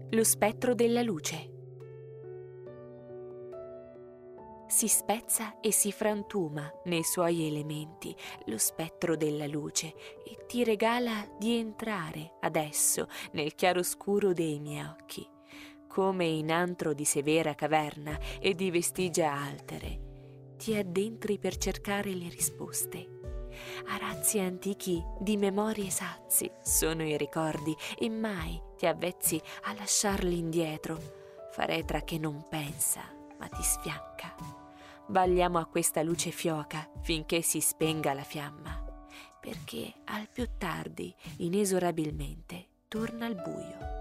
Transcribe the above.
Lo spettro della luce. Si spezza e si frantuma nei suoi elementi lo spettro della luce e ti regala di entrare adesso nel chiaroscuro dei miei occhi, come in antro di severa caverna e di vestigia altere. Ti addentri per cercare le risposte. Arazzi antichi di memorie sazi sono i ricordi e mai ti avvezzi a lasciarli indietro. Faretra che non pensa ma ti sfianca. Balliamo a questa luce fioca finché si spenga la fiamma, perché al più tardi, inesorabilmente, torna al buio.